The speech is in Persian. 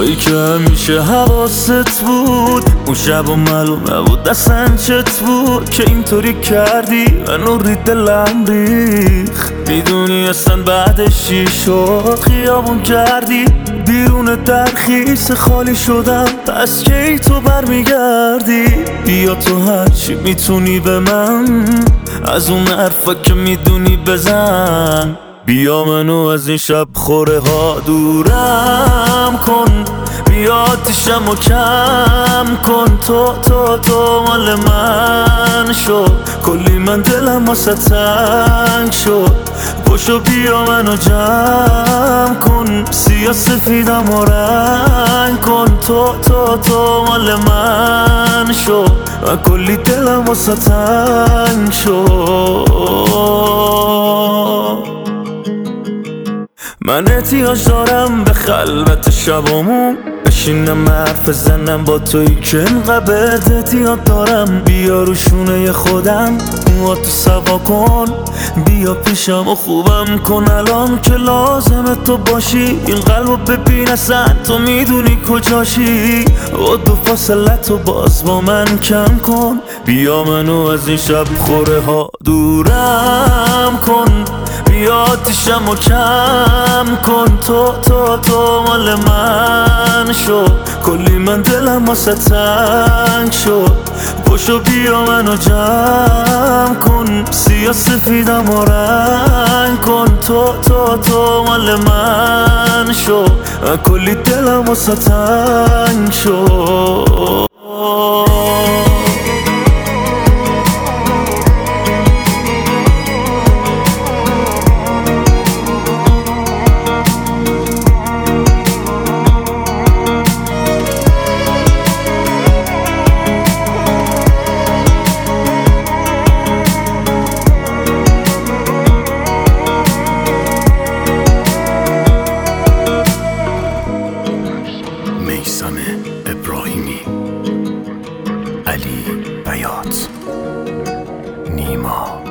تویی که همیشه حواست بود، اون شب و معلوم نبود اصلا چت بود که اینطوری کردی منو ری دلم ریخ. میدونی اصلا بعدش چی شد؟ خیابون کردی بیرون ترخیص خالی شدم، پس کی تو برمیگردی؟ بیا تو هرچی میتونی به من، از اون حرفا که میدونی بزن. بیا منو از این شب خوره ها دورم کن، بیا آتیشم و کم کن. تو مال من شد، کلی من دلم واسه تنگ شد. پاشو بیا منو جمع کن، سیاه سفیدم و رنگ کن. تو مال من شد، من کلی دلم واسه تنگ شد. من احتیاج دارم به خلوت شبامون، بشینم حرف زنم با تویی که اینقدر احتیاج دارم. بیا رو شونه خودم موهاتو سوا کن، بیا پیشم و خوبم کن الان که لازمه تو باشی. این قلبو ببین اصلا تو میدونی کجاشی، و دو فاصله تو باز با من کم کن. بیا منو از این شب خوره ها دورم کن، بیا آتیشم و کم کن. تو مال من شد، کلی من دلم واسه تنگ شد. پاشو بیا منو جمع کن، سیاه سفیدم و رنگ کن. تو مال من شد، کلی دلم واسه تنگ شد. میثم ابراهیمی، علی بیات، نیما